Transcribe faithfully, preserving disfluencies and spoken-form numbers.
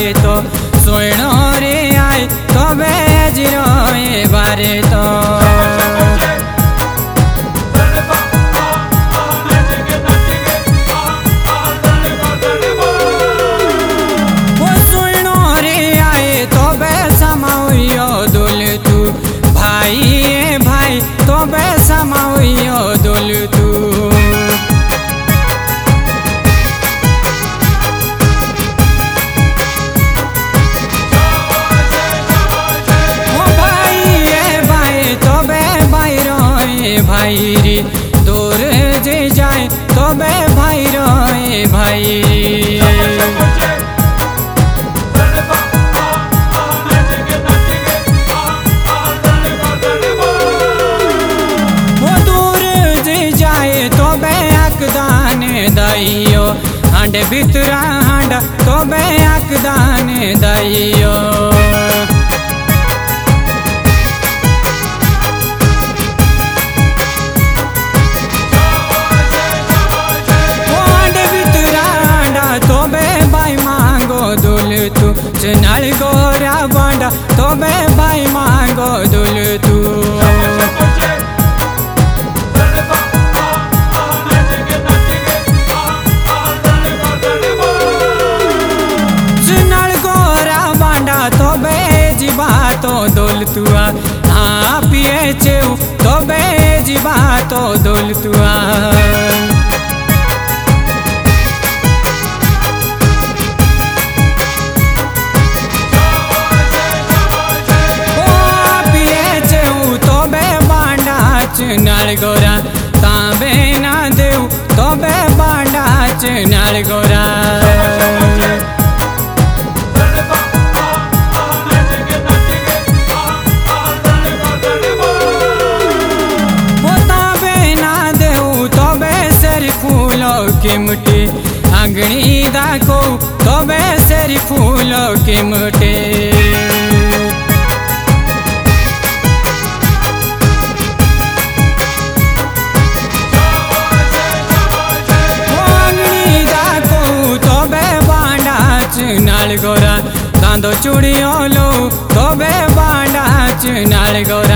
तो सोयणो रे आए तो बेजरो ए बारे तो वो सोयणो रे आए तो बे समाओ दुल तू भाई ए भाई तो बे समाओ दुल तू भाई रे दूर जे जाए तो बे भाई रोए भाई वो दूर जे जाए तो बे अकदान दाइयो हांडे भितरा हांडा तो बे अकदान दाइयो तू चनाल गोरा बांडा तो बे भाई मांगो दुल तू चनाल गोरा बांडा तो बे जीवा तो दुल तुआ हाँ पिए चेऊ तो बे जीवा तो दुल तुआ नाल गोरा ताबे ना देऊ तो बे बांडा नाल गोरा वो ताबे ना देऊ तो बे सेरी फूलों की मुट्ठी आंगनी दाको तो बे सेरी फूलों की मुट्ठी नाल गोरा कांदो चूड़ियों लो तो बे बांडा नाल गोरा।